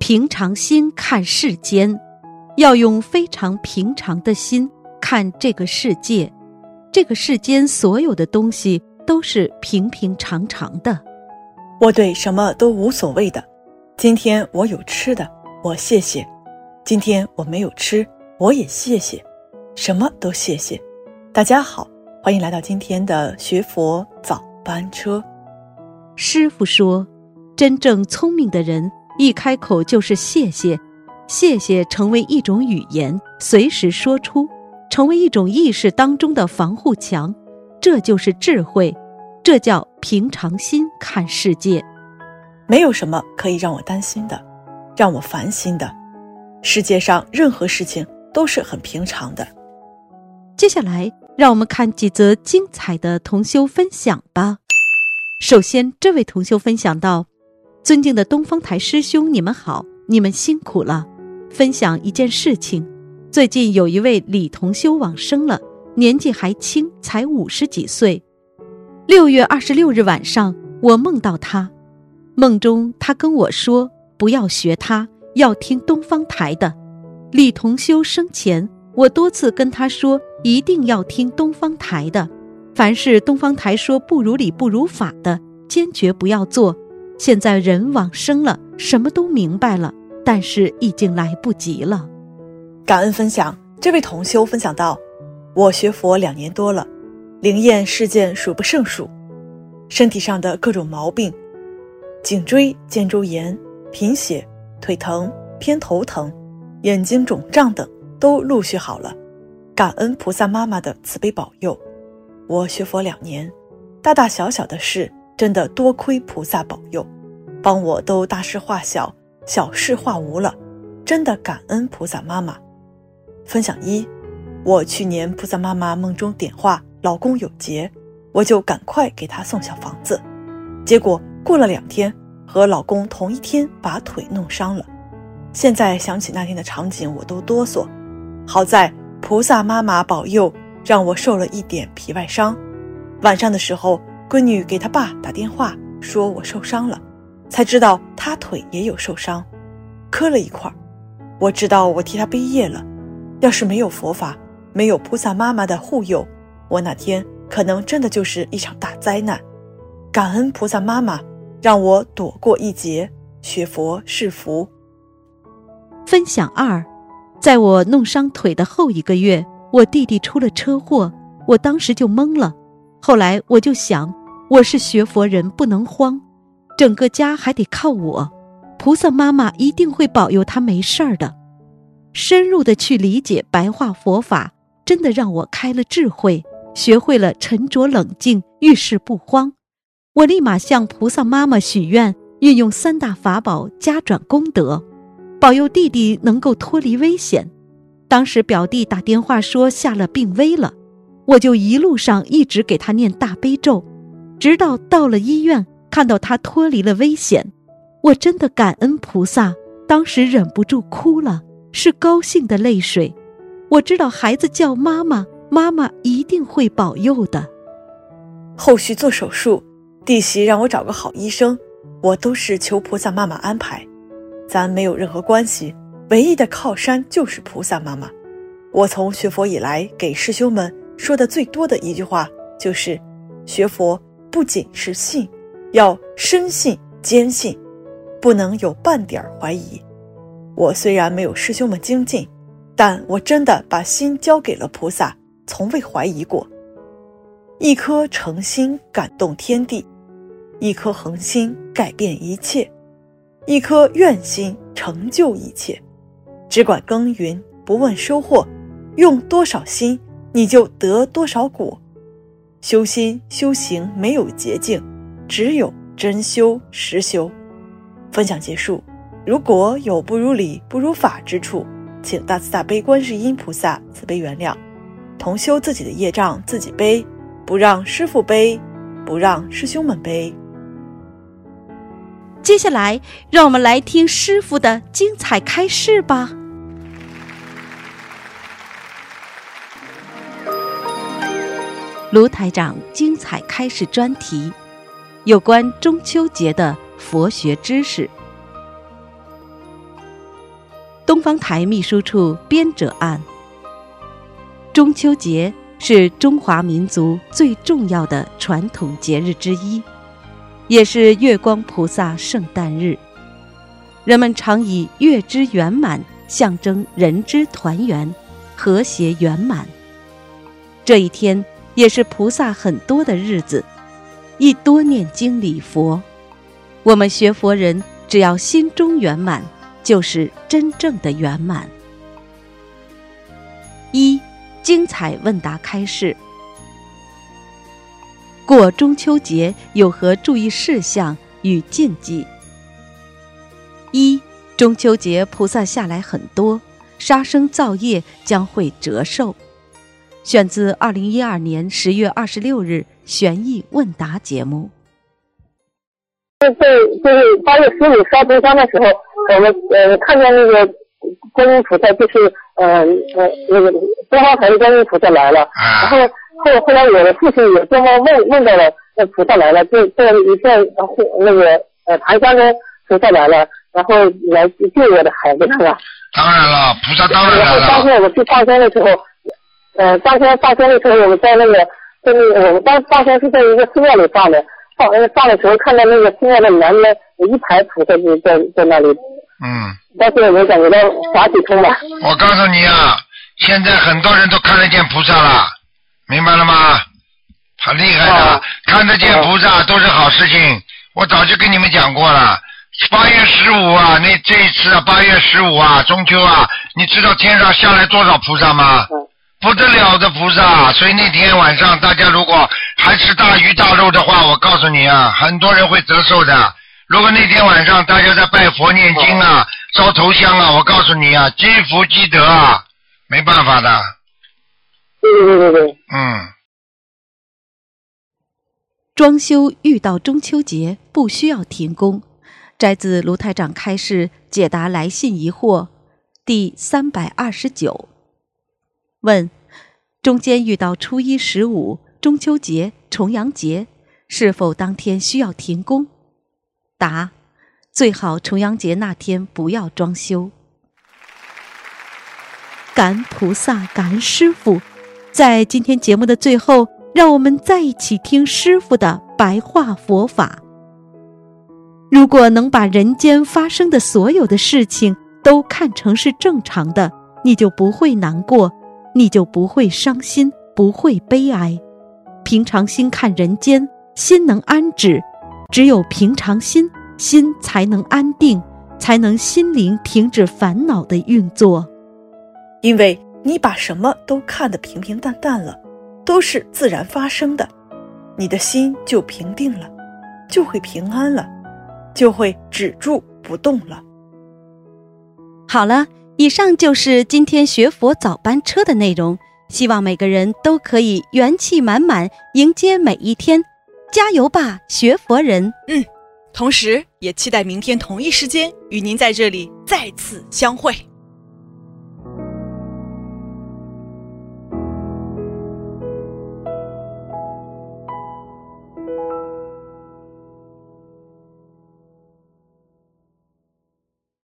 平常心看世间，要用非常平常的心看这个世界。这个世间所有的东西都是平平常常的。 我对什么都无所谓的。今天我有吃的，我谢谢；今天我没有吃，我也谢谢，什么都谢谢。大家好，欢迎来到今天的学佛早班车。 师父说，真正聪明的人一开口就是谢谢，谢谢成为一种语言，随时说出，成为一种意识当中的防护墙，这就是智慧，这叫平常心看世界。 没有什么可以让我担心的，让我烦心的，世界上任何事情都是很平常的。 接下来让我们看几则精彩的同修分享吧。首先，这位同修分享到，尊敬的东方台师兄，你们好，你们辛苦了。分享一件事情，最近有一位李同修往生了，年纪还轻，才50几岁。6月26日晚上，我梦到他，梦中他跟我说，不要学他，要听东方台的。李同修生前，我多次跟他说，一定要听东方台的，凡是东方台说不如理不如法的，坚决不要做。现在人往生了，什么都明白了，但是已经来不及了。 感恩分享，这位同修分享到，我学佛2年多了，灵验事件数不胜数，身体上的各种毛病，颈椎、肩周炎、贫血、腿疼、偏头疼、眼睛肿胀等都陆续好了，感恩菩萨妈妈的慈悲保佑。我学佛2年，大大小小的事真的多亏菩萨保佑，帮我都大事化小，小事化无了，真的感恩菩萨妈妈。分享1，我去年菩萨妈妈梦中点化老公有劫，我就赶快给他送小房子，结果过了2天，和老公同一天把腿弄伤了。现在想起那天的场景，我都哆嗦。好在菩萨妈妈保佑，让我受了一点皮外伤。晚上的时候，闺女给她爸打电话说我受伤了，才知道她腿也有受伤，磕了一块。我知道我替她背业了，要是没有佛法，没有菩萨妈妈的护佑，我那天可能真的就是一场大灾难。感恩菩萨妈妈，让我躲过一劫，学佛是福。 分享2，在我弄伤腿的后1个月，我弟弟出了车祸，我当时就懵了。后来我就想，我是学佛人，不能慌，整个家还得靠我，菩萨妈妈一定会保佑他没事儿的。深入的去理解白话佛法，真的让我开了智慧，学会了沉着冷静，遇事不慌。我立马向菩萨妈妈许愿，运用3大法宝加转功德，保佑弟弟能够脱离危险。当时表弟打电话说下了病危了，我就一路上一直给他念大悲咒，直到到了医院，看到他脱离了危险，我真的感恩菩萨，当时忍不住哭了，是高兴的泪水。我知道孩子叫妈妈，妈妈一定会保佑的。 后续做手术，弟媳让我找个好医生，我都是求菩萨妈妈安排，咱没有任何关系，唯一的靠山就是菩萨妈妈。我从学佛以来，给师兄们说的最多的一句话就是，学佛不仅是信，要深信坚信，不能有半点怀疑。我虽然没有师兄们精进，但我真的把心交给了菩萨，从未怀疑过。一颗诚心感动天地，一颗恒心改变一切，一颗愿心成就一切。只管耕耘，不问收获，用多少心，你就得多少果。修心修行没有捷径，只有真修实修。分享结束，如果有不如理不如法之处，请大慈大悲观世音菩萨慈悲原谅。同修自己的业障自己背，不让师父背，不让师兄们背。 接下来让我们来听师父的精彩开示吧。卢台长精彩开示专题，有关中秋节的佛学知识。 东方台秘书处编者按。中秋节是中华民族最重要的传统节日之一，也是月光菩萨圣诞日。人们常以月之圆满象征人之团圆，和谐圆满。这一天也是菩萨很多的日子，宜多念经礼佛。我们学佛人只要心中圆满，就是真正的圆满。一、精彩问答开示。过中秋节有何注意事项与禁忌？一、中秋节菩萨下来很多，杀生造业将会折寿。选自2012年10月26日悬疑问答节目。 就是8月15烧头香的时候，我们看见那个观音菩萨，就是那个东方台的观音菩萨来了，然后后来我的父亲也做梦梦到了那菩萨来了，就在一片那个檀香中菩萨来了，然后来救我的孩子了。 当然了，菩萨当然来了。 然后当天我们去放生的时候，当天放生的时候，我们在那个我们当放生是在一个寺庙里放的，放的时候看到那个寺庙的南面一排菩萨就在那里。当时我们感觉到法体通了。 我告诉你啊，现在很多人都看得见菩萨了，明白了吗？很厉害的，看得见菩萨都是好事情。我早就跟你们讲过了。8月15啊，这一次啊，8月15啊，中秋啊，你知道天上下来多少菩萨吗？不得了的菩萨。所以那天晚上大家如果还吃大鱼大肉的话，我告诉你啊，很多人会折寿的。如果那天晚上大家在拜佛念经啊，烧头香啊，我告诉你啊，积福积德啊，没办法的。 对。 装修遇到中秋节不需要停工，摘自卢台长开示解答来信疑惑第329。问：中间遇到初一、15、中秋节、重阳节，是否当天需要停工？答：最好重阳节那天不要装修。感恩菩萨，感恩师父。在今天节目的最后，让我们再一起听师父的白话佛法。如果能把人间发生的所有的事情都看成是正常的，你就不会难过，你就不会伤心，不会悲哀。平常心看人间，心能安止。只有平常心，心才能安定，才能心灵停止烦恼的运作。 因为你把什么都看得平平淡淡了，都是自然发生的，你的心就平定了，就会平安了，就会止住不动了。 好了，以上就是今天学佛早班车的内容，希望每个人都可以元气满满迎接每一天，加油吧，学佛人！ 同时也期待明天同一时间与您在这里再次相会。